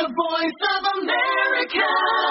The Voice of America.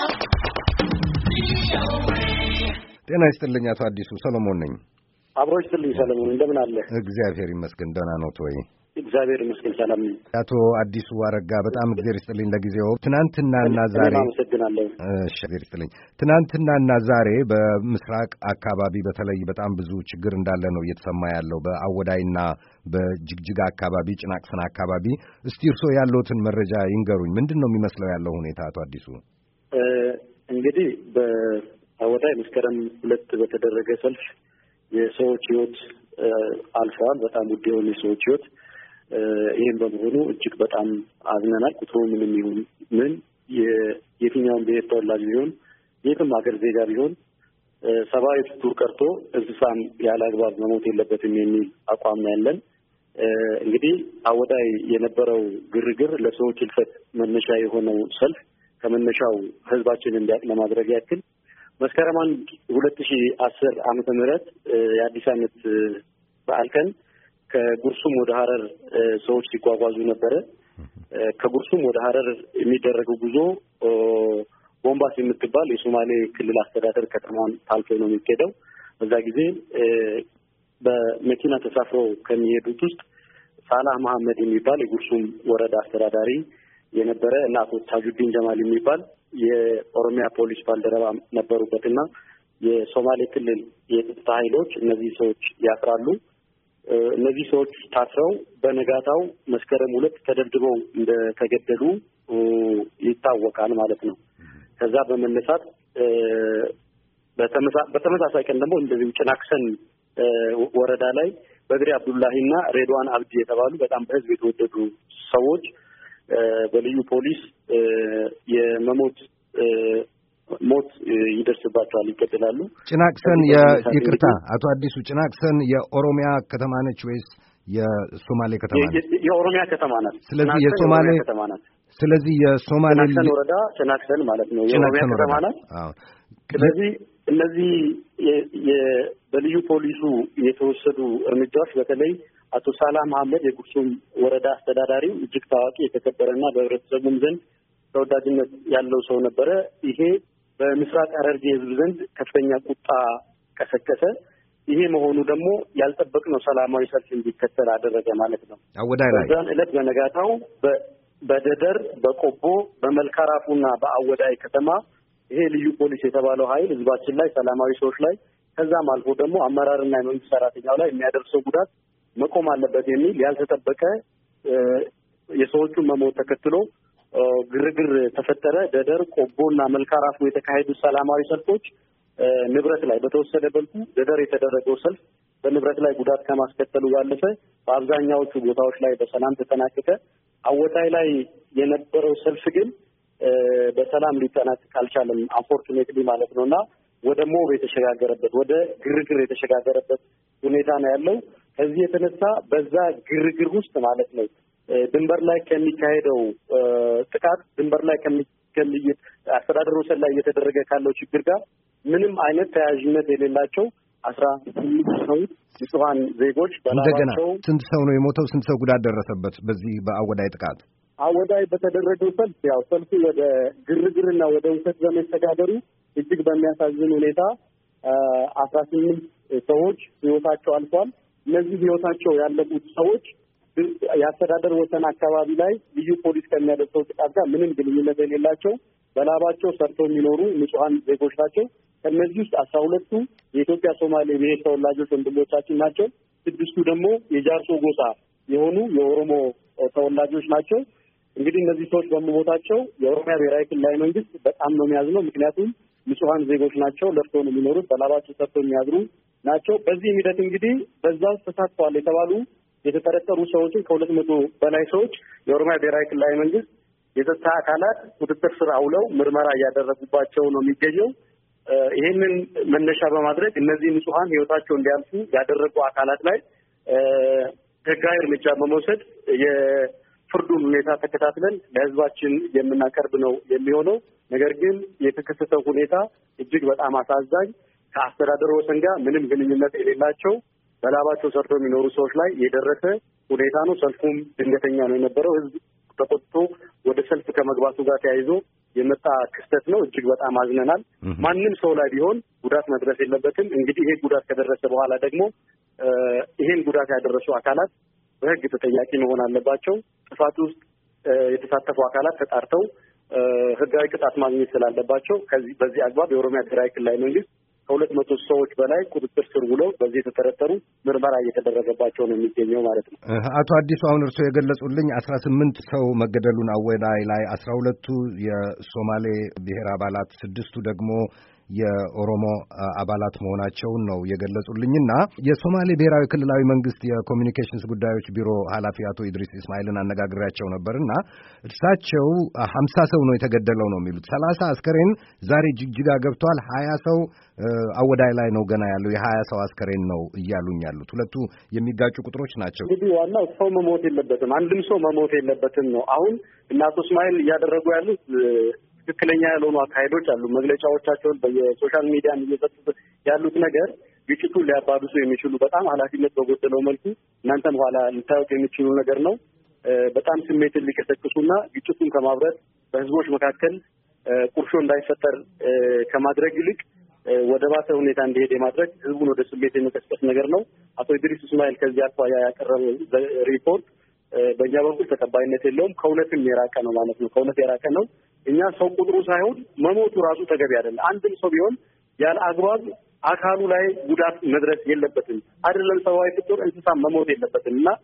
ጤና ይስጥልኝ አቶ አዲሱ ሰሎሞን ነኝ። አብሮ ይስጥልኝ ሰሎሞን እንደምን አለ? እግዚአብሔር ይመስገን ደህና ነው ወይ? እግዚአብሔር ይመስገን ሰላም ነኝ። አቶ አዲሱ አረጋ በጣም እግዚአብሔር ይስጥልኝ ለጊዜው። ትናንትናና ዛሬ አመሰግናለሁ። እሺ እግዚአብሔር ይስጥልኝ። ትናንትናና ዛሬ በምስራቅ አካባቢ በተለይ በጣም ብዙ ችግር እንዳለ ነው እየተሰማ ያለው በአወዳይና በጅግጅጋ አካባቢ ጭናቅሰን አካባቢ። እስቲ እርሶ ያለዎትን መረጃ ይንገሩኝ። ምንድነው የሚመስለው ያለው ሁኔታ አቶ አዲሱ? እንግዲህ በአወዳይ መስከረም 2 በተደረገ ሰልፍ የሰዎች ህይወት አልፈዋል። በጣም ውድ የሆነ የሰዎች ህይወት ይሄን በመሆኑ እጅግ በጣም አዝነናል። ቁጥሩ ምንም ይሁን ምን የትኛውም ብሔር ተወላጅ ቢሆን የትም ሀገር ዜጋ ቢሆን ሰብአዊ ፍጡር ቀርቶ እንስሳም ያለ አግባብ መሞት የለበትም የሚል አቋም ያለን። እንግዲህ አወዳይ የነበረው ግርግር ለሰዎች ህልፈት መነሻ የሆነው ሰልፍ ከመነሻው ህዝባችን እንዲያውቅ ለማድረግ ያክል መስከረም 2010 ዓመተ ምህረት የአዲስ ዓመት በዓል ቀን ከጉርሱም ወደ ሐረር ሰዎች ሲጓጓዙ ነበረ። ከጉርሱም ወደ ሐረር የሚደረገው ጉዞ ቦምባስ የምትባል የሶማሌ ክልል አስተዳደር ከተማን ታልፎ ነው የሚሄደው። በዛ ጊዜ በመኪና ተሳፍረው ከሚሄዱት ውስጥ ሳላህ መሐመድ የሚባል የጉርሱም ወረዳ አስተዳዳሪ የነበረ እና አቶ ታጁዲን ጀማል የሚባል የኦሮሚያ ፖሊስ ባልደረባ ነበሩበትና የሶማሌ ክልል የጸጥታ ኃይሎች እነዚህ ሰዎች ያስራሉ። እነዚህ ሰዎች ታስረው በነጋታው መስከረም 2 ተደብድበው እንደተገደሉ ይታወቃል ማለት ነው። ከዛ በመነሳት በተመሳሳይ ቀን ደግሞ እንደዚህ ጭናክሰን ወረዳ ላይ በድሪ አብዱላሂና ሬድዋን አብዲ የተባሉ በጣም በህዝብ የተወደዱ ሰዎች በልዩ ፖሊስ ሞት ይደርስባቸዋል፣ ይገደላሉ። ጭናክሰን ይቅርታ አቶ አዲሱ ጭናክሰን የኦሮሚያ ከተማ ነች ወይስ የሶማሌ ከተማ ነች? የኦሮሚያ ከተማ ናት። ስለዚህ የሶማሌ ከተማ ናት። ስለዚህ የሶማሌ ጭናክሰን ወረዳ ጭናክሰን ማለት ነው የኦሮሚያ ከተማ ናት። ስለዚህ እነዚህ በልዩ ፖሊሱ የተወሰዱ እርምጃዎች በተለይ አቶ ሳላህ መሐመድ የጉርሱም ወረዳ አስተዳዳሪ እጅግ ታዋቂ የተከበረና በህብረተሰቡም ዘንድ ተወዳጅነት ያለው ሰው ነበረ። ይሄ በምስራቅ ሐረርጌ ህዝብ ዘንድ ከፍተኛ ቁጣ ቀሰቀሰ። ይሄ መሆኑ ደግሞ ያልጠበቅነው ሰላማዊ ሰልፍ እንዲከተል አደረገ ማለት ነው። አወዳይ ላይ በዛን ዕለት በነጋታው በደደር፣ በቆቦ፣ በመልካራፉና በአወዳይ ከተማ ይሄ ልዩ ፖሊስ የተባለው ኃይል ህዝባችን ላይ ሰላማዊ ሰዎች ላይ ከዛም አልፎ ደግሞ አመራርና የመንግስት ሰራተኛው ላይ የሚያደርሰው ጉዳት መቆም አለበት የሚል ያልተጠበቀ የሰዎቹን መሞት ተከትሎ ግርግር ተፈጠረ። ደደር፣ ቆቦና መልካራፉ የተካሄዱ ሰላማዊ ሰልፎች ንብረት ላይ በተወሰደ መልኩ ደደር የተደረገው ሰልፍ በንብረት ላይ ጉዳት ከማስከተሉ ባለፈ በአብዛኛዎቹ ቦታዎች ላይ በሰላም ተጠናቀቀ። አወዳይ ላይ የነበረው ሰልፍ ግን በሰላም ሊጠናቀቅ አልቻለም፣ አንፎርቹኔትሊ ማለት ነውና ወደ ሞብ የተሸጋገረበት ወደ ግርግር የተሸጋገረበት ሁኔታ ነው ያለው። ከዚህ የተነሳ በዛ ግርግር ውስጥ ማለት ነው ድንበር ላይ ከሚካሄደው ጥቃት ድንበር ላይ አስተዳደር ወሰን ላይ እየተደረገ ካለው ችግር ጋር ምንም አይነት ተያያዥነት የሌላቸው 18 ሰዎች ንጹሃን ዜጎች በላባቸው። ስንት ሰው ነው የሞተው? ስንት ሰው ጉዳት ደረሰበት በዚህ በአወዳይ ጥቃት? አወዳይ በተደረገው ሰልፍ ያው ሰልፉ ወደ ግርግርና ወደ ውሰት በመስተጋገሩ እጅግ በሚያሳዝን ሁኔታ 18 ሰዎች ህይወታቸው አልፏል። እነዚህ ህይወታቸው ያለፉት ሰዎች የአስተዳደር ወሰን አካባቢ ላይ ልዩ ፖሊስ ከሚያደርሰው ጥቃት ጋር ምንም ግንኙነት የሌላቸው በላባቸው ሰርተው የሚኖሩ ንጹሃን ዜጎች ናቸው። ከእነዚህ ውስጥ 12ቱ የኢትዮጵያ ሶማሌ ብሔር ተወላጆች ወንድሞቻችን ናቸው። 6ቱ ደግሞ የጃርሶ ጎሳ የሆኑ የኦሮሞ ተወላጆች ናቸው። እንግዲህ እነዚህ ሰዎች በመሞታቸው የኦሮሚያ ብሔራዊ ክልላዊ መንግስት በጣም ነው የሚያዝነው። ምክንያቱም ንጹሃን ዜጎች ናቸው፣ ለፍተው ነው የሚኖሩት፣ በላባቸው ሰርተው የሚያድሩ ናቸው። በዚህ ሂደት እንግዲህ በዛ ውስጥ ተሳትፈዋል የተባሉ የተጠረጠሩ ሰዎችን ከ200 በላይ ሰዎች የኦሮሚያ ብሔራዊ ክልላዊ መንግስት የጸጥታ አካላት ቁጥጥር ስር አውለው ምርመራ እያደረጉባቸው ነው የሚገኘው። ይሄንን መነሻ በማድረግ እነዚህ ንጹሃን ህይወታቸው እንዲያልፉ ያደረጉ አካላት ላይ ህጋዊ እርምጃ በመውሰድ የፍርዱን ሁኔታ ተከታትለን ለህዝባችን የምናቀርብ ነው የሚሆነው። ነገር ግን የተከሰተው ሁኔታ እጅግ በጣም አሳዛኝ፣ ከአስተዳደር ወሰን ጋር ምንም ግንኙነት የሌላቸው በላባቸው ሰርተው የሚኖሩ ሰዎች ላይ የደረሰ ሁኔታ ነው። ሰልፉም ድንገተኛ ነው የነበረው። ህዝብ ተቆጥቶ ወደ ሰልፍ ከመግባቱ ጋር ተያይዞ የመጣ ክስተት ነው። እጅግ በጣም አዝነናል። ማንም ሰው ላይ ቢሆን ጉዳት መድረስ የለበትም። እንግዲህ ይሄ ጉዳት ከደረሰ በኋላ ደግሞ ይሄን ጉዳት ያደረሱ አካላት በሕግ ተጠያቂ መሆን አለባቸው። ጥፋት ውስጥ የተሳተፉ አካላት ተጣርተው ሕጋዊ ቅጣት ማግኘት ስላለባቸው በዚህ አግባብ የኦሮሚያ ብሔራዊ ክልላዊ መንግስት ከ200 ሰዎች በላይ ቁጥጥር ስር ውለው በዚህ የተጠረጠሩ ምርመራ እየተደረገባቸው ነው የሚገኘው ማለት ነው። አቶ አዲሱ አሁን እርስዎ የገለጹልኝ 18 ሰው መገደሉን አወዳይ ላይ 12ቱ የሶማሌ ብሔር አባላት 6ቱ ደግሞ የኦሮሞ አባላት መሆናቸውን ነው የገለጹልኝና የሶማሌ ብሔራዊ ክልላዊ መንግስት የኮሚኒኬሽንስ ጉዳዮች ቢሮ ኃላፊ አቶ ኢድሪስ ኢስማኤልን አነጋግሬያቸው ነበርና እርሳቸው 50 ሰው ነው የተገደለው ነው የሚሉት። 30 አስከሬን ዛሬ ጅግጅጋ ገብቷል። 20 ሰው አወዳይ ላይ ነው ገና ያለው። የ20 ሰው አስከሬን ነው እያሉኝ ያሉት። ሁለቱ የሚጋጩ ቁጥሮች ናቸው። እንግዲህ ዋናው ሰው መሞት የለበትም፣ አንድም ሰው መሞት የለበትም ነው። አሁን እና አቶ እስማኤል እያደረጉ ያሉት ትክክለኛ ያልሆኑ አካሄዶች አሉ። መግለጫዎቻቸውን በየሶሻል ሚዲያ እየሰጡ ያሉት ነገር ግጭቱን ሊያባብሱ የሚችሉ በጣም ኃላፊነት በጎደለው መልኩ እናንተም ኋላ ልታዩት የሚችሉ ነገር ነው። በጣም ስሜትን ሊቀሰቅሱና ግጭቱን ከማብረት በህዝቦች መካከል ቁርሾ እንዳይፈጠር ከማድረግ ይልቅ ወደ ባሰ ሁኔታ እንዲሄድ የማድረግ ህዝቡን ወደ ስሜት የመቀስቀስ ነገር ነው። አቶ ኢድሪስ እስማኤል ከዚህ አኳያ ያቀረበው ሪፖርት በእኛ በኩል ተቀባይነት የለውም። ከእውነትም የራቀ ነው ማለት ነው። ከእውነት የራቀ ነው። እኛ ሰው ቁጥሩ ሳይሆን መሞቱ ራሱ ተገቢ አይደለም። አንድም ሰው ቢሆን ያለ አግባብ አካሉ ላይ ጉዳት መድረስ የለበትም። አይደለም ሰብአዊ ፍጡር እንስሳ መሞት የለበትም እና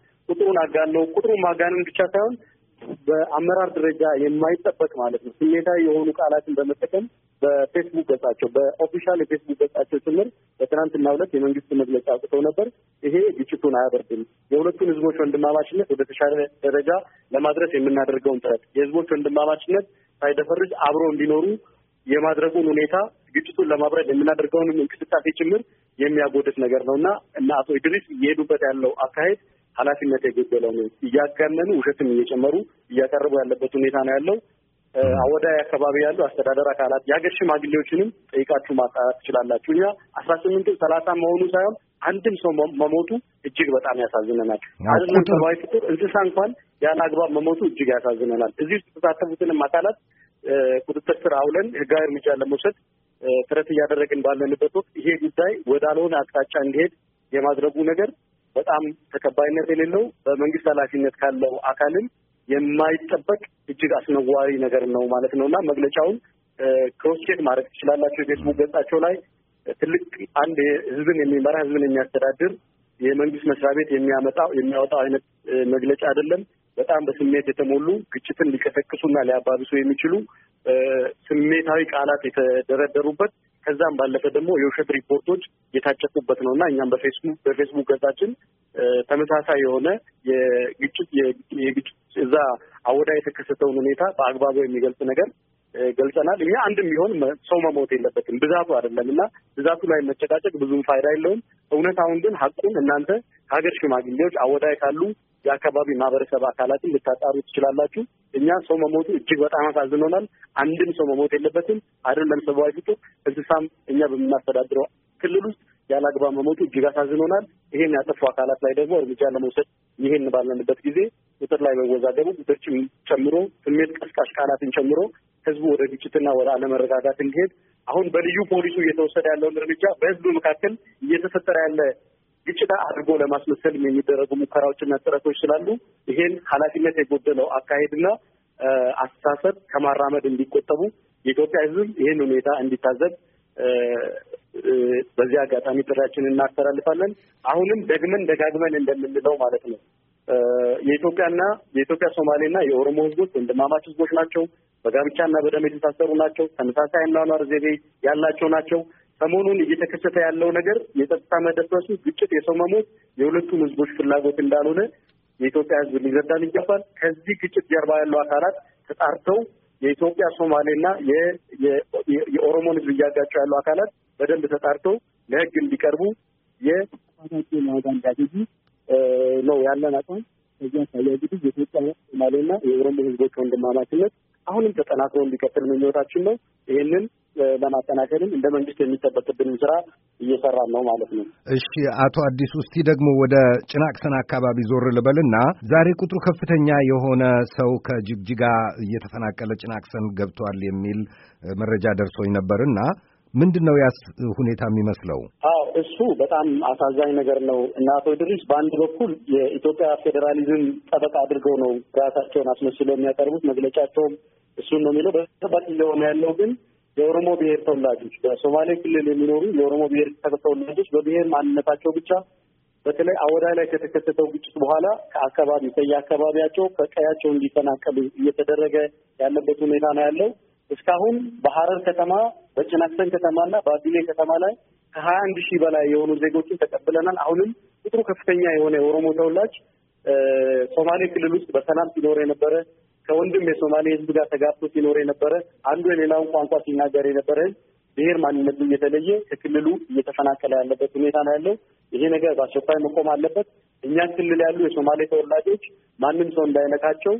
ቁጥሩን ማጋነን ብቻ ሳይሆን በአመራር ደረጃ የማይጠበቅ ማለት ነው ስሜታዊ የሆኑ ቃላትን በመጠቀም በፌስቡክ ገጻቸው በኦፊሻል የፌስቡክ ገጻቸው ጭምር በትናንትናው ዕለት የመንግስት መግለጫ አውጥተው ነበር። ይሄ ግጭቱን አያበርድም። የሁለቱን ህዝቦች ወንድማማችነት ወደ ተሻለ ደረጃ ለማድረስ የምናደርገውን ጥረት የህዝቦች ወንድማማችነት ሳይደፈርስ አብሮ እንዲኖሩ የማድረጉን ሁኔታ ግጭቱን ለማብረድ የምናደርገውን እንቅስቃሴ ጭምር የሚያጎድፍ ነገር ነውና እና አቶ ኢድሪስ እየሄዱበት ያለው አካሄድ ኃላፊነት የጎደለው ነው። እያጋነኑ ውሸትም እየጨመሩ እያቀረቡ ያለበት ሁኔታ ነው ያለው። አወዳይ አካባቢ ያሉ አስተዳደር አካላት የሀገር ሽማግሌዎችንም ጠይቃችሁ ማጣራት ትችላላችሁ። እኛ 18 30 መሆኑ ሳይሆን አንድም ሰው መሞቱ እጅግ በጣም ያሳዝነናል። አይደለም ሰብአዊ ፍጡር እንስሳ እንኳን ያለ አግባብ መሞቱ እጅግ ያሳዝነናል። እዚህ ውስጥ የተሳተፉትንም አካላት ቁጥጥር ስር አውለን ህጋዊ እርምጃ ለመውሰድ ጥረት እያደረግን ባለንበት ወቅት ይሄ ጉዳይ ወዳልሆነ አቅጣጫ እንዲሄድ የማድረጉ ነገር በጣም ተቀባይነት የሌለው በመንግስት ኃላፊነት ካለው አካልም የማይጠበቅ እጅግ አስነዋሪ ነገር ነው ማለት ነውና መግለጫውን ክሮስቼክ ማድረግ ትችላላችሁ። የፌስቡክ ገጻቸው ላይ ትልቅ አንድ ህዝብን የሚመራ ህዝብን የሚያስተዳድር የመንግስት መስሪያ ቤት የሚያወጣው አይነት መግለጫ አይደለም። በጣም በስሜት የተሞሉ ግጭትን ሊቀሰቅሱና ሊያባብሱ የሚችሉ ስሜታዊ ቃላት የተደረደሩበት ከዛም ባለፈ ደግሞ የውሸት ሪፖርቶች የታጨቁበት ነውና እኛም በፌስቡክ ገጻችን ተመሳሳይ የሆነ የግጭት እዛ አወዳ የተከሰተውን ሁኔታ በአግባቡ የሚገልጽ ነገር ገልጸናል። እኛ አንድም ቢሆን ሰው መሞት የለበትም ብዛቱ አይደለምና ብዛቱ ላይ መጨቃጨቅ ብዙም ፋይዳ የለውም። እውነታውን ግን ሀቁን እናንተ ከሀገር ሽማግሌዎች አወዳይ ካሉ የአካባቢ ማህበረሰብ አካላትን ልታጣሩ ትችላላችሁ። እኛ ሰው መሞቱ እጅግ በጣም አሳዝኖናል። አንድም ሰው መሞት የለበትም። አይደለም ሰብአዊ ፍጡር እንስሳም እኛ በምናስተዳድረው ክልል ውስጥ ያለ አግባብ መሞቱ እጅግ አሳዝኖናል። ይሄን ያጠፉ አካላት ላይ ደግሞ እርምጃ ለመውሰድ ይሄን ባለንበት ጊዜ ቁጥር ላይ መወዛገቡ ቁጥርችን ጨምሮ ስሜት ቀስቃሽ ቃላትን ጨምሮ ህዝቡ ወደ ግጭትና ወደ አለመረጋጋት እንዲሄድ አሁን በልዩ ፖሊሱ እየተወሰደ ያለውን እርምጃ በህዝቡ መካከል እየተፈጠረ ያለ ግጭት አድርጎ ለማስመሰል የሚደረጉ ሙከራዎችና ጥረቶች ስላሉ ይሄን ኃላፊነት የጎደለው አካሄድና አስተሳሰብ ከማራመድ እንዲቆጠቡ የኢትዮጵያ ህዝብ ይሄን ሁኔታ እንዲታዘብ በዚህ አጋጣሚ ጥሪያችንን እናስተላልፋለን። አሁንም ደጋግመን እንደምንለው ማለት ነው የኢትዮጵያ ሶማሌና የኦሮሞ ህዝቦች ወንድማማች ህዝቦች ናቸው። በጋብቻና በደም የተሳሰሩ ናቸው። ተመሳሳይ አኗኗር ዘይቤ ያላቸው ናቸው። ሰሞኑን እየተከሰተ ያለው ነገር የጸጥታ መደፍረሱ፣ ግጭት፣ የሰው መሞት የሁለቱም ህዝቦች ፍላጎት እንዳልሆነ የኢትዮጵያ ህዝብ ሊረዳን ይገባል። ከዚህ ግጭት ጀርባ ያለው አካላት ተጣርተው የኢትዮጵያ ሶማሌና የኦሮሞን ህዝብ እያጋጩ ያሉ አካላት በደንብ ተጣርተው ለህግ እንዲቀርቡ የጥፋታቸውን ዋጋ እንዲያገኙ ነው ያለን አቋም። ከዚህ አኳያ እንግዲህ የኢትዮጵያ ሶማሌና የኦሮሞ ህዝቦች ወንድማማችነት አሁንም ተጠናክሮ እንዲቀጥል ምኞታችን ነው። ይህንን ለማጠናከርም እንደ መንግስት የሚጠበቅብንን ስራ እየሰራን ነው ማለት ነው። እሺ አቶ አዲሱ እስቲ ደግሞ ወደ ጭናቅሰን አካባቢ ዞር ልበልና ዛሬ ቁጥሩ ከፍተኛ የሆነ ሰው ከጅግጅጋ እየተፈናቀለ ጭናቅሰን ገብቷል የሚል መረጃ ደርሶኝ ነበርና ምንድነው ያስ ሁኔታ የሚመስለው? አዎ እሱ በጣም አሳዛኝ ነገር ነው እና አቶ ድሪስ በአንድ በኩል የኢትዮጵያ ፌዴራሊዝም ጠበቃ አድርገው ነው ራሳቸውን አስመስለው የሚያቀርቡት። መግለጫቸውም እሱን ነው የሚለው። በተጨባጭ እየሆነ ያለው ግን የኦሮሞ ብሔር ተወላጆች በሶማሌ ክልል የሚኖሩ የኦሮሞ ብሔር ተወላጆች በብሔር ማንነታቸው ብቻ በተለይ አወዳይ ላይ ከተከሰተው ግጭት በኋላ ከየአካባቢያቸው ከቀያቸው እንዲፈናቀሉ እየተደረገ ያለበት ሁኔታ ነው ያለው። እስካሁን በሐረር ከተማ በጭናክሰን ከተማና በአዲሌ ከተማ ላይ ከ21 ሺህ በላይ የሆኑ ዜጎችን ተቀብለናል። አሁንም ቁጥሩ ከፍተኛ የሆነ የኦሮሞ ተወላጅ ሶማሌ ክልል ውስጥ በሰላም ሲኖር የነበረ ከወንድም የሶማሌ ሕዝብ ጋር ተጋብቶ ሲኖር የነበረ አንዱ የሌላውን ቋንቋ ሲናገር የነበረ ብሔር ማንነቱ እየተለየ ከክልሉ እየተፈናቀለ ያለበት ሁኔታ ነው ያለው። ይሄ ነገር በአስቸኳይ መቆም አለበት። እኛ ክልል ያሉ የሶማሌ ተወላጆች ማንም ሰው እንዳይነካቸው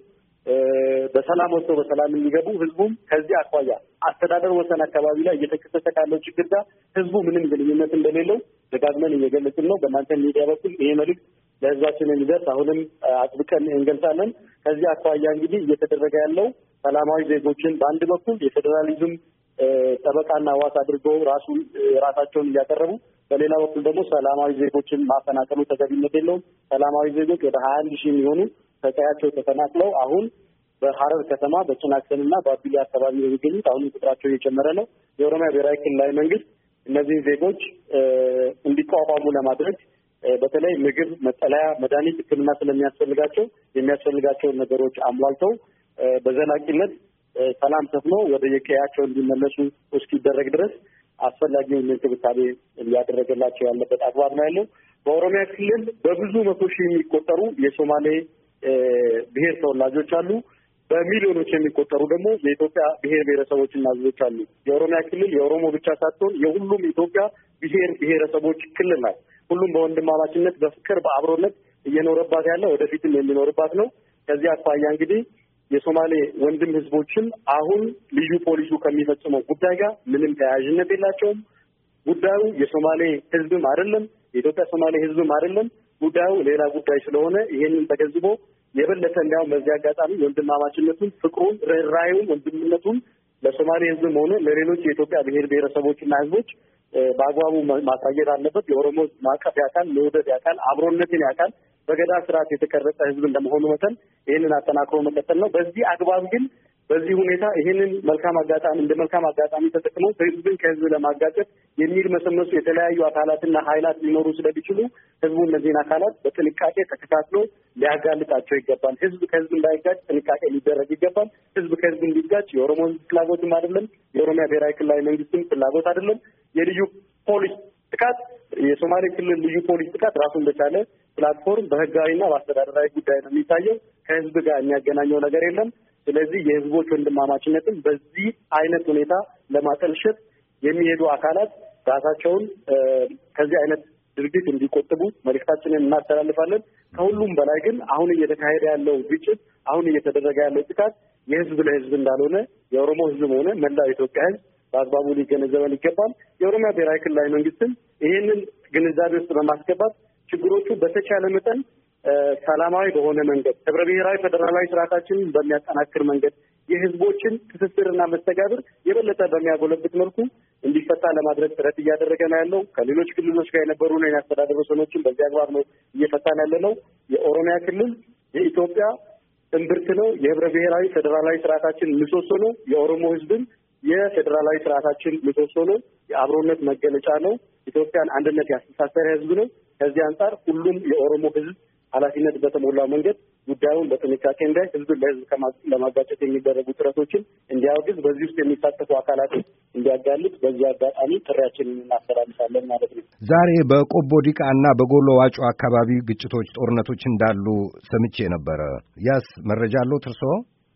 በሰላም ወጥተው በሰላም እንዲገቡ ህዝቡም ከዚህ አኳያ አስተዳደር ወሰን አካባቢ ላይ እየተከሰተ ካለው ችግር ጋር ህዝቡ ምንም ግንኙነት እንደሌለው ደጋግመን እየገለጽን ነው። በእናንተ ሚዲያ በኩል ይሄ መልዕክት ለህዝባችን የሚደርስ አሁንም አጥብቀን እንገልጻለን። ከዚህ አኳያ እንግዲህ እየተደረገ ያለው ሰላማዊ ዜጎችን በአንድ በኩል የፌዴራሊዝም ጠበቃና ዋስ አድርገው ራሳቸውን እያቀረቡ፣ በሌላ በኩል ደግሞ ሰላማዊ ዜጎችን ማፈናቀሉ ተገቢነት የለውም። ሰላማዊ ዜጎች ወደ 21 ሺህ የሚሆኑ ከቀያቸው ተፈናቅለው አሁን በሐረር ከተማ በጭናክሰንና በአቢሌ አካባቢ የሚገኙት አሁን ቁጥራቸው እየጨመረ ነው። የኦሮሚያ ብሔራዊ ክልላዊ መንግስት እነዚህን ዜጎች እንዲቋቋሙ ለማድረግ በተለይ ምግብ፣ መጠለያ፣ መድኃኒት፣ ሕክምና ስለሚያስፈልጋቸው የሚያስፈልጋቸውን ነገሮች አሟልተው በዘላቂነት ሰላም ሰፍኖ ወደ የቀያቸው እንዲመለሱ እስኪደረግ ድረስ አስፈላጊውን እንክብካቤ እያደረገላቸው ያለበት አግባብ ነው ያለው። በኦሮሚያ ክልል በብዙ መቶ ሺህ የሚቆጠሩ የሶማሌ ብሔር ተወላጆች አሉ። በሚሊዮኖች የሚቆጠሩ ደግሞ የኢትዮጵያ ብሔር ብሔረሰቦችና ሕዝቦች አሉ። የኦሮሚያ ክልል የኦሮሞ ብቻ ሳትሆን የሁሉም ኢትዮጵያ ብሔር ብሔረሰቦች ክልል ናት። ሁሉም በወንድማማችነት በፍቅር በአብሮነት እየኖረባት ያለ ወደፊትም የሚኖርባት ነው። ከዚህ አኳያ እንግዲህ የሶማሌ ወንድም ሕዝቦችም አሁን ልዩ ፖሊሱ ከሚፈጽመው ጉዳይ ጋር ምንም ተያያዥነት የላቸውም። ጉዳዩ የሶማሌ ሕዝብም አይደለም፣ የኢትዮጵያ ሶማሌ ሕዝብም አይደለም። ጉዳዩ ሌላ ጉዳይ ስለሆነ ይሄንን ተገንዝቦ የበለጠ እንዲያውም በዚህ አጋጣሚ ወንድማማችነቱን፣ ፍቅሩን፣ ርኅራኄውን፣ ወንድምነቱን ለሶማሌ ሕዝብም ሆነ ለሌሎች የኢትዮጵያ ብሔር ብሔረሰቦችና ሕዝቦች በአግባቡ ማሳየት አለበት። የኦሮሞ ማቀፍ ያውቃል፣ መውደድ ያውቃል፣ አብሮነትን ያውቃል። በገዳ ስርዓት የተቀረጸ ሕዝብ እንደመሆኑ መጠን ይህንን አጠናክሮ መቀጠል ነው። በዚህ አግባብ ግን በዚህ ሁኔታ ይህንን እንደ መልካም አጋጣሚ ተጠቅመው ህዝብን ከህዝብ ለማጋጨት የሚርመሰመሱ የተለያዩ አካላትና ኃይላት ሊኖሩ ስለሚችሉ ህዝቡ እነዚህን አካላት በጥንቃቄ ተከታትሎ ሊያጋልጣቸው ይገባል። ህዝብ ከህዝብ እንዳይጋጭ ጥንቃቄ ሊደረግ ይገባል። ህዝብ ከህዝብ እንዲጋጭ የኦሮሞ ህዝብ ፍላጎትም አይደለም፣ የኦሮሚያ ብሔራዊ ክልላዊ መንግስትም ፍላጎት አይደለም። የልዩ ፖሊስ ጥቃት፣ የሶማሌ ክልል ልዩ ፖሊስ ጥቃት ራሱን በቻለ ፕላትፎርም በህጋዊና በአስተዳደራዊ ጉዳይ ነው የሚታየው። ከህዝብ ጋር የሚያገናኘው ነገር የለም። ስለዚህ የህዝቦች ወንድማማችነትን በዚህ አይነት ሁኔታ ለማጠልሸት የሚሄዱ አካላት ራሳቸውን ከዚህ አይነት ድርጊት እንዲቆጥቡ መልእክታችንን እናስተላልፋለን። ከሁሉም በላይ ግን አሁን እየተካሄደ ያለው ግጭት፣ አሁን እየተደረገ ያለው ጥቃት የህዝብ ለህዝብ እንዳልሆነ የኦሮሞ ህዝብም ሆነ መላው ኢትዮጵያ ህዝብ በአግባቡ ሊገነዘበን ይገባል። የኦሮሚያ ብሔራዊ ክልላዊ መንግስትም ይህንን ግንዛቤ ውስጥ በማስገባት ችግሮቹ በተቻለ መጠን ሰላማዊ በሆነ መንገድ ህብረ ብሔራዊ ፌዴራላዊ ስርዓታችንን በሚያጠናክር መንገድ የህዝቦችን ትስስርና መስተጋብር የበለጠ በሚያጎለብት መልኩ እንዲፈታ ለማድረግ ጥረት እያደረገ ነው ያለው። ከሌሎች ክልሎች ጋር የነበሩ ነው የአስተዳደር ወሰኖችን በዚህ አግባብ ነው እየፈታን ያለ ነው። የኦሮሚያ ክልል የኢትዮጵያ እምብርት ነው። የህብረ ብሔራዊ ፌዴራላዊ ስርዓታችን ምሰሶ ነው። የኦሮሞ ህዝብን የፌዴራላዊ ስርዓታችን ምሰሶ ነው። የአብሮነት መገለጫ ነው። ኢትዮጵያን አንድነት ያስተሳሰረ ህዝብ ነው። ከዚህ አንጻር ሁሉም የኦሮሞ ህዝብ ኃላፊነት በተሞላው መንገድ ጉዳዩን በጥንቃቄ እንዳይ ህዝብን ለህዝብ ለማጋጨት የሚደረጉ ጥረቶችን እንዲያወግዝ፣ በዚህ ውስጥ የሚሳተፉ አካላትን እንዲያጋልጥ በዚህ አጋጣሚ ጥሪያችንን እናስተላልፋለን ማለት ነው። ዛሬ በቆቦ ዲቃ እና በጎሎ ዋጮ አካባቢ ግጭቶች፣ ጦርነቶች እንዳሉ ሰምቼ ነበረ። ያስ መረጃ አለው እርስዎ?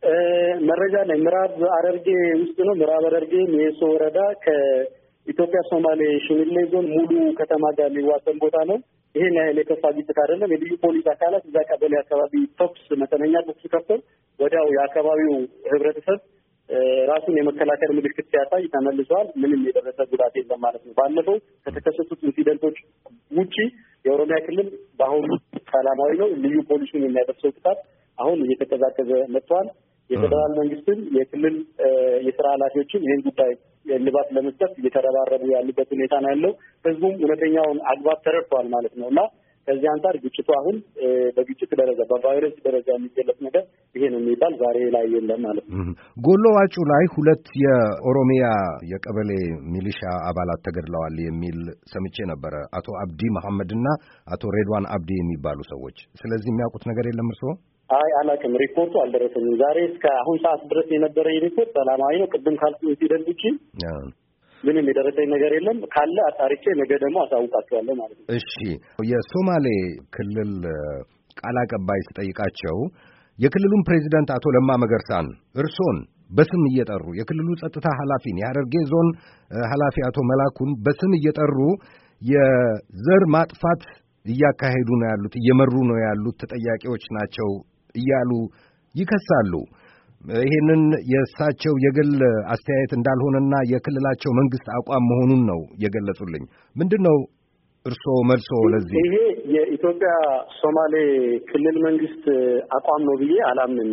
መረጃ ላይ ምዕራብ ሐረርጌ ውስጥ ነው። ምዕራብ ሐረርጌ ሜሶ ወረዳ ከኢትዮጵያ ሶማሌ ሽንሌ ዞን ሙሉ ከተማ ጋር የሚዋሰን ቦታ ነው። ይሄን ያህል የከፋ ግጭት አይደለም። የልዩ ፖሊስ አካላት እዛ ቀበሌ አካባቢ መጠነኛ ተኩስ ከፍተው ወዲያው የአካባቢው ህብረተሰብ ራሱን የመከላከል ምልክት ሲያሳይ ተመልሷል። ምንም የደረሰ ጉዳት የለም ማለት ነው። ባለፈው ከተከሰቱት ኢንሲደንቶች ውጪ የኦሮሚያ ክልል በአሁኑ ሰላማዊ ነው። ልዩ ፖሊሱን የሚያደርሰው ጥቃት አሁን እየተቀዛቀዘ መጥቷል። የፌደራል መንግስትም የክልል የስራ ኃላፊዎችም ይህን ጉዳይ እልባት ለመስጠት እየተረባረቡ ያሉበት ሁኔታ ነው ያለው። ህዝቡም እውነተኛውን አግባብ ተረድቷል ማለት ነው እና ከዚህ አንጻር ግጭቱ አሁን በግጭት ደረጃ በቫይረስ ደረጃ የሚገለጽ ነገር ይሄ ነው የሚባል ዛሬ ላይ የለም ማለት ነው። ጎሎ ዋጩ ላይ 2 የኦሮሚያ የቀበሌ ሚሊሻ አባላት ተገድለዋል የሚል ሰምቼ ነበረ። አቶ አብዲ መሐመድና አቶ ሬድዋን አብዲ የሚባሉ ሰዎች። ስለዚህ የሚያውቁት ነገር የለም እርስዎ? አይ አላውቅም። ሪፖርቱ አልደረሰኝም። ዛሬ እስከ አሁን ሰዓት ድረስ የነበረ ሪፖርት ሰላማዊ ነው። ቅድም ካልኩ ኢንሲደንት ውጪ ምንም የደረሰኝ ነገር የለም። ካለ አጣርቼ ነገ ደግሞ አሳውቃቸዋለሁ ማለት ነው። እሺ፣ የሶማሌ ክልል ቃል አቀባይ ስጠይቃቸው የክልሉን ፕሬዚዳንት አቶ ለማ መገርሳን እርሶን በስም እየጠሩ የክልሉ ጸጥታ ኃላፊን የሐረርጌ ዞን ኃላፊ አቶ መላኩን በስም እየጠሩ የዘር ማጥፋት እያካሄዱ ነው ያሉት፣ እየመሩ ነው ያሉት ተጠያቂዎች ናቸው እያሉ ይከሳሉ። ይሄንን የእሳቸው የግል አስተያየት እንዳልሆነና የክልላቸው መንግስት አቋም መሆኑን ነው የገለጹልኝ። ምንድነው እርስዎ መልሶ ለዚህ? ይሄ የኢትዮጵያ ሶማሌ ክልል መንግስት አቋም ነው ብዬ አላምንም።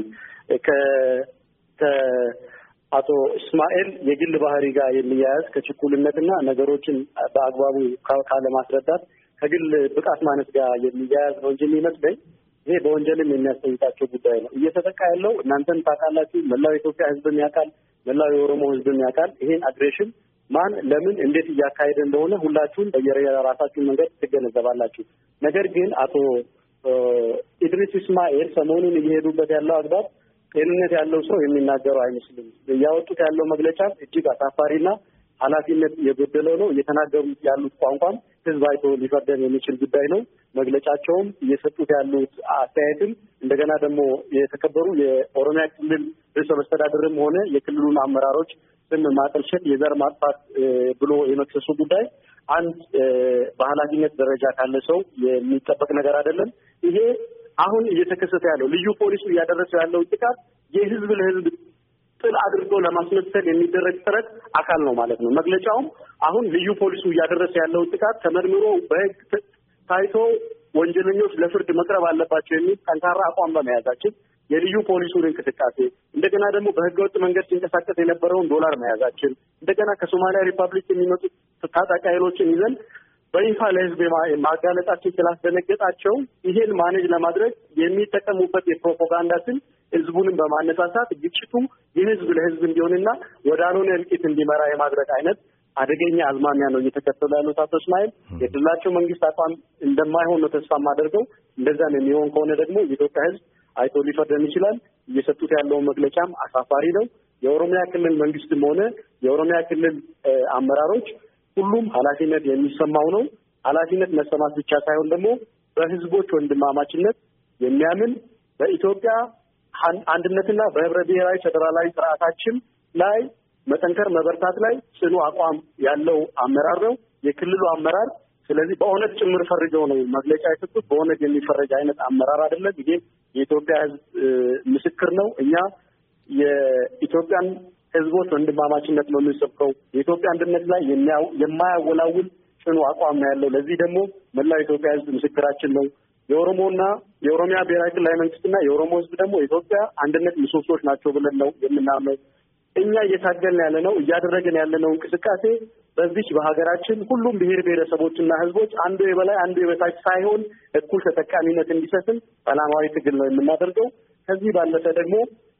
ከአቶ እስማኤል የግል ባህሪ ጋር የሚያያዝ ከችኩልነትና ነገሮችን በአግባቡ ካለማስረዳት ከግል ብቃት ማነስ ጋር የሚያያዝ ነው እንጂ የሚመስለኝ ይሄ በወንጀልም የሚያስጠይቃቸው ጉዳይ ነው። እየተጠቃ ያለው እናንተም ታውቃላችሁ፣ መላው የኢትዮጵያ ህዝብም ያውቃል፣ መላው የኦሮሞ ህዝብም ያውቃል። ይሄን አግሬሽን ማን ለምን እንዴት እያካሄደ እንደሆነ ሁላችሁም በየራሳችሁ መንገድ ትገነዘባላችሁ። ነገር ግን አቶ ኢድሪስ እስማኤል ሰሞኑን እየሄዱበት ያለው አግባብ ጤንነት ያለው ሰው የሚናገረው አይመስልም። እያወጡት ያለው መግለጫ እጅግ አሳፋሪና ኃላፊነት የጎደለው ነው። እየተናገሩት ያሉት ቋንቋም ህዝብ አይቶ ሊፈርደን የሚችል ጉዳይ ነው። መግለጫቸውም እየሰጡት ያሉት አስተያየትም እንደገና ደግሞ የተከበሩ የኦሮሚያ ክልል ርዕሰ መስተዳድርም ሆነ የክልሉን አመራሮች ስም ማጠልሸት፣ የዘር ማጥፋት ብሎ የመክሰሱ ጉዳይ አንድ በኃላፊነት ደረጃ ካለ ሰው የሚጠበቅ ነገር አይደለም። ይሄ አሁን እየተከሰተ ያለው ልዩ ፖሊሱ እያደረሰው ያለው ጥቃት የህዝብ ለህዝብ ጥል አድርጎ ለማስመሰል የሚደረግ ጥረት አካል ነው ማለት ነው። መግለጫውም አሁን ልዩ ፖሊሱ እያደረሰ ያለው ጥቃት ተመርምሮ በህግ ታይቶ ወንጀለኞች ለፍርድ መቅረብ አለባቸው የሚል ጠንካራ አቋም በመያዛችን የልዩ ፖሊሱን እንቅስቃሴ እንደገና ደግሞ በህገወጥ መንገድ ሲንቀሳቀስ የነበረውን ዶላር መያዛችን እንደገና ከሶማሊያ ሪፐብሊክ የሚመጡ ታጣቂ ኃይሎችን ይዘን በይፋ ለህዝብ ማጋለጣችን ስላስደነገጣቸው ይሄን ማኔጅ ለማድረግ የሚጠቀሙበት የፕሮፓጋንዳ ስም ህዝቡንም በማነሳሳት ግጭቱ የህዝብ ለህዝብ እንዲሆንና ወዳልሆነ እልቂት እንዲመራ የማድረግ አይነት አደገኛ አዝማሚያ ነው እየተከተሉ ያሉት አቶ እስማኤል። የክልላቸው መንግስት አቋም እንደማይሆን ነው ተስፋ የማደርገው። እንደዛም የሚሆን ከሆነ ደግሞ የኢትዮጵያ ህዝብ አይቶ ሊፈርደን ይችላል። እየሰጡት ያለውን መግለጫም አሳፋሪ ነው። የኦሮሚያ ክልል መንግስትም ሆነ የኦሮሚያ ክልል አመራሮች ሁሉም ኃላፊነት የሚሰማው ነው። ኃላፊነት መሰማት ብቻ ሳይሆን ደግሞ በህዝቦች ወንድማማችነት የሚያምን በኢትዮጵያ አንድነትና በህብረ ብሔራዊ ፌዴራላዊ ስርዓታችን ላይ መጠንከር መበርታት ላይ ጽኑ አቋም ያለው አመራር ነው የክልሉ አመራር። ስለዚህ በእውነት ጭምር ፈርጀው ነው መግለጫ የሰጡት። በእውነት የሚፈረጅ አይነት አመራር አይደለም። ይሄ የኢትዮጵያ ህዝብ ምስክር ነው። እኛ የኢትዮጵያን ህዝቦች ወንድማማችነት ነው የምንሰብከው። የኢትዮጵያ አንድነት ላይ የማያወላውል ጽኑ አቋም ነው ያለው። ለዚህ ደግሞ መላው የኢትዮጵያ ህዝብ ምስክራችን ነው። የኦሮሞና የኦሮሚያ ብሔራዊ ክልላዊ መንግስትና የኦሮሞ ህዝብ ደግሞ የኢትዮጵያ አንድነት ምሰሶች ናቸው ብለን ነው የምናምነው። እኛ እየታገልን ያለ ነው እያደረግን ያለነው እንቅስቃሴ በዚህ በሀገራችን ሁሉም ብሔር ብሔረሰቦችና ህዝቦች አንዱ የበላይ አንዱ የበታች ሳይሆን እኩል ተጠቃሚነት እንዲሰፍን ሰላማዊ ትግል ነው የምናደርገው። ከዚህ ባለፈ ደግሞ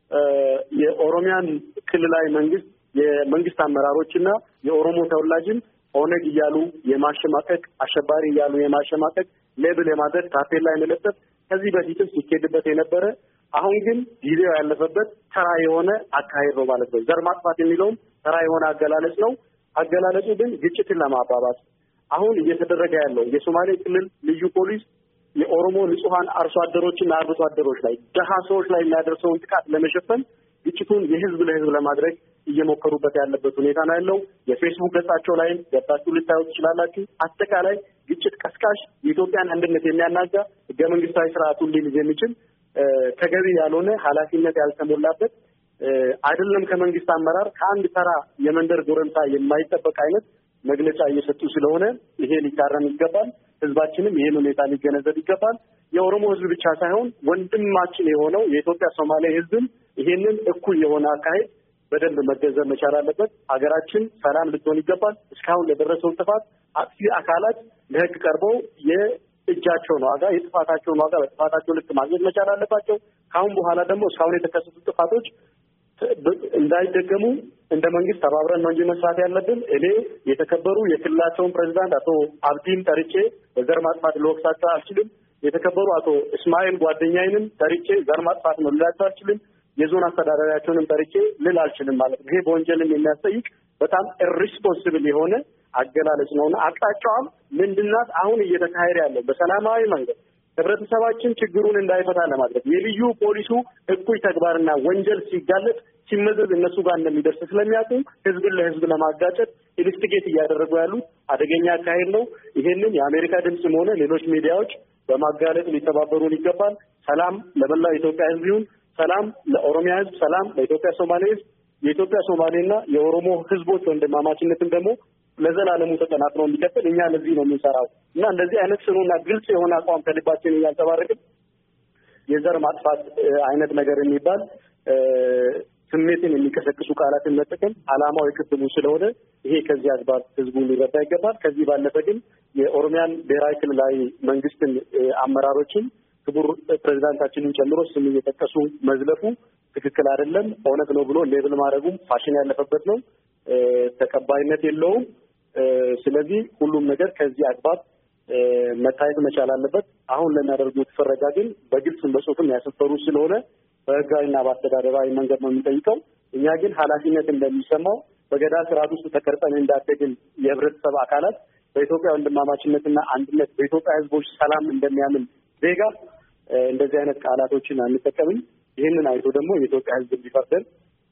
የኦሮሚያን ክልላዊ መንግስት የመንግስት አመራሮችና የኦሮሞ ተወላጅን ኦነግ እያሉ የማሸማቀቅ አሸባሪ እያሉ የማሸማቀቅ ሌብል የማድረግ ታፔላ የመለጠፍ ከዚህ በፊትም ሲኬድበት የነበረ አሁን ግን ጊዜው ያለፈበት ተራ የሆነ አካሄድ ነው ማለት ነው። ዘር ማጥፋት የሚለውም ተራ የሆነ አገላለጽ ነው። አገላለጹ ግን ግጭትን ለማባባስ አሁን እየተደረገ ያለው የሶማሌ ክልል ልዩ ፖሊስ የኦሮሞ ንጹሃን አርሶ አደሮችና አርብቶ አደሮች ላይ ደሃ ሰዎች ላይ የሚያደርሰውን ጥቃት ለመሸፈን ግጭቱን የህዝብ ለህዝብ ለማድረግ እየሞከሩበት ያለበት ሁኔታ ነው ያለው። የፌስቡክ ገጻቸው ላይ ገብታችሁ ልታዩ ትችላላችሁ። አጠቃላይ ግጭት ቀስቃሽ የኢትዮጵያን አንድነት የሚያናጋ ህገ መንግስታዊ ስርዓቱን ሊይዝ የሚችል ተገቢ ያልሆነ ኃላፊነት ያልተሞላበት አይደለም ከመንግስት አመራር ከአንድ ተራ የመንደር ጎረምሳ የማይጠበቅ አይነት መግለጫ እየሰጡ ስለሆነ ይሄ ሊታረም ይገባል። ህዝባችንም ይሄን ሁኔታ ሊገነዘብ ይገባል። የኦሮሞ ህዝብ ብቻ ሳይሆን ወንድማችን የሆነው የኢትዮጵያ ሶማሌ ህዝብም ይሄንን እኩል የሆነ አካሄድ በደንብ መገንዘብ መቻል አለበት። ሀገራችን ሰላም ልትሆን ይገባል። እስካሁን ለደረሰው ጥፋት አጥፊ አካላት ለህግ ቀርበው የእጃቸውን ዋጋ የጥፋታቸውን ዋጋ በጥፋታቸው ልክ ማግኘት መቻል አለባቸው። ካሁን በኋላ ደግሞ እስካሁን የተከሰቱ ጥፋቶች እንዳይደገሙ እንደ መንግስት ተባብረን ነው እንጂ መስራት ያለብን። እኔ የተከበሩ የክልላቸውን ፕሬዚዳንት አቶ አብዲን ጠርቼ በዘር ማጥፋት ልወቅሳቸው አልችልም። የተከበሩ አቶ እስማኤል ጓደኛዬንም ጠርቼ ዘር ማጥፋት ነው ልላቸው አልችልም። የዞን አስተዳዳሪያቸውንም ጠርቼ ልል አልችልም ማለት ነው። ይሄ በወንጀልም የሚያስጠይቅ በጣም ኢሪስፖንሲብል የሆነ አገላለጽ ነውና አቅጣጫዋም ምንድናት? አሁን እየተካሄደ ያለው በሰላማዊ መንገድ ህብረተሰባችን ችግሩን እንዳይፈታ ለማድረግ የልዩ ፖሊሱ እኩይ ተግባርና ወንጀል ሲጋለጥ ሲመዘዝ እነሱ ጋር እንደሚደርስ ስለሚያውቁ ህዝብን ለህዝብ ለማጋጨት ኢንስቲጌት እያደረጉ ያሉት አደገኛ አካሄድ ነው። ይሄንን የአሜሪካ ድምፅም ሆነ ሌሎች ሚዲያዎች በማጋለጥ ሊተባበሩን ይገባል። ሰላም ለመላው ኢትዮጵያ ህዝብ ይሁን። ሰላም ለኦሮሚያ ህዝብ፣ ሰላም ለኢትዮጵያ ሶማሌ ህዝብ። የኢትዮጵያ ሶማሌና የኦሮሞ ህዝቦች ወንድማማችነትም ደግሞ ለዘላለሙ ተጠናክሮ እንዲቀጥል እኛ ለዚህ ነው የምንሰራው እና እንደዚህ አይነት ስሩና ግልጽ የሆነ አቋም ከልባችን እያንጸባረቅን የዘር ማጥፋት አይነት ነገር የሚባል ስሜትን የሚቀሰቅሱ ቃላትን መጠቀም ዓላማው የክትሉ ስለሆነ ይሄ ከዚህ አግባብ ህዝቡ ሊረዳ ይገባል። ከዚህ ባለፈ ግን የኦሮሚያን ብሔራዊ ክልላዊ መንግስትን አመራሮችን ክቡር ፕሬዚዳንታችንን ጨምሮ ስም እየጠቀሱ መዝለፉ ትክክል አይደለም። ኦነግ ነው ብሎ ሌብል ማድረጉም ፋሽን ያለፈበት ነው፣ ተቀባይነት የለውም። ስለዚህ ሁሉም ነገር ከዚህ አግባብ መታየት መቻል አለበት። አሁን ለሚያደርጉት ፍረጃ ግን በግልጽም በጽሁፍም ያሰፈሩ ስለሆነ በህጋዊና በአስተዳደራዊ መንገድ ነው የሚጠይቀው። እኛ ግን ኃላፊነት እንደሚሰማው በገዳ ስርዓት ውስጥ ተቀርጸን እንዳደግን የህብረተሰብ አካላት በኢትዮጵያ ወንድማማችነትና አንድነት በኢትዮጵያ ህዝቦች ሰላም እንደሚያምን ዜጋ እንደዚህ አይነት ቃላቶችን አንጠቀምም። ይህንን አይቶ ደግሞ የኢትዮጵያ ህዝብ እንዲፈርደን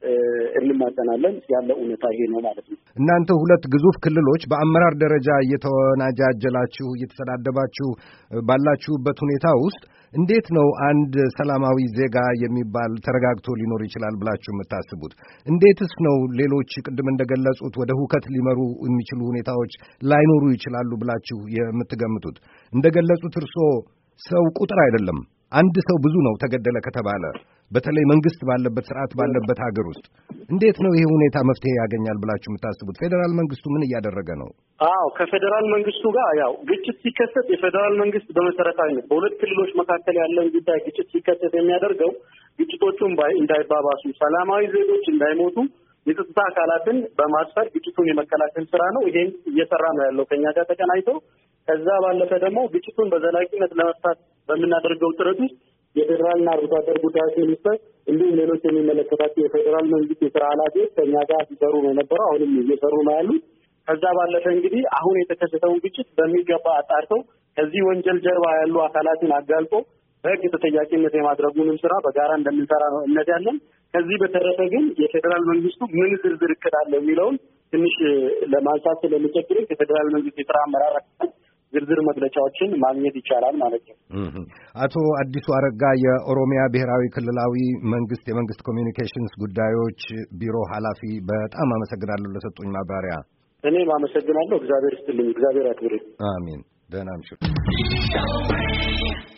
እንማጸናለን። ያለው እውነታ ይሄ ነው ማለት ነው። እናንተ ሁለት ግዙፍ ክልሎች በአመራር ደረጃ እየተወናጃጀላችሁ እየተሰዳደባችሁ ባላችሁበት ሁኔታ ውስጥ እንዴት ነው አንድ ሰላማዊ ዜጋ የሚባል ተረጋግቶ ሊኖር ይችላል ብላችሁ የምታስቡት? እንዴትስ ነው ሌሎች ቅድም እንደገለጹት ወደ ሁከት ሊመሩ የሚችሉ ሁኔታዎች ላይኖሩ ይችላሉ ብላችሁ የምትገምቱት? እንደገለጹት እርስዎ ሰው ቁጥር አይደለም፣ አንድ ሰው ብዙ ነው ተገደለ ከተባለ በተለይ መንግስት ባለበት ስርዓት ባለበት ሀገር ውስጥ እንዴት ነው ይሄ ሁኔታ መፍትሄ ያገኛል ብላችሁ የምታስቡት? ፌዴራል መንግስቱ ምን እያደረገ ነው? ከፌዴራል መንግስቱ ጋር ያው ግጭት ሲከሰት የፌዴራል መንግስት በመሰረታዊነት በሁለት ክልሎች መካከል ያለውን ጉዳይ ግጭት ሲከሰት የሚያደርገው ግጭቶቹን እንዳይባባሱ፣ ሰላማዊ ዜጎች እንዳይሞቱ የጸጥታ አካላትን በማስፈር ግጭቱን የመከላከል ስራ ነው። ይሄን እየሰራ ነው ያለው ከኛ ጋር ተቀናይቶ። ከዛ ባለፈ ደግሞ ግጭቱን በዘላቂነት ለመፍታት በምናደርገው ጥረት ውስጥ የፌዴራልና አርብቶ አደር ጉዳዮች ሚኒስቴር እንዲሁም ሌሎች የሚመለከታቸው የፌዴራል መንግስት የስራ ኃላፊዎች ከኛ ጋር ሲሰሩ ነው የነበረው፣ አሁንም እየሰሩ ነው ያሉት። ከዛ ባለፈ እንግዲህ አሁን የተከሰተውን ግጭት በሚገባ አጣርተው ከዚህ ወንጀል ጀርባ ያሉ አካላትን አጋልጦ በህግ ተጠያቂነት የማድረጉንም ስራ በጋራ እንደምንሰራ ነው እምነት ያለን። ከዚህ በተረፈ ግን የፌዴራል መንግስቱ ምን ዝርዝር እቅድ አለ የሚለውን ትንሽ ለማንሳት ስለሚቸግር የፌዴራል መንግስት የስራ አመራር ዝርዝር መግለጫዎችን ማግኘት ይቻላል ማለት ነው። አቶ አዲሱ አረጋ የኦሮሚያ ብሔራዊ ክልላዊ መንግስት የመንግስት ኮሚኒኬሽንስ ጉዳዮች ቢሮ ኃላፊ፣ በጣም አመሰግናለሁ ለሰጡኝ ማብራሪያ። እኔም አመሰግናለሁ። እግዚአብሔር ይስጥልኝ። እግዚአብሔር ያክብርልኝ። አሜን። ደህና እምሽው።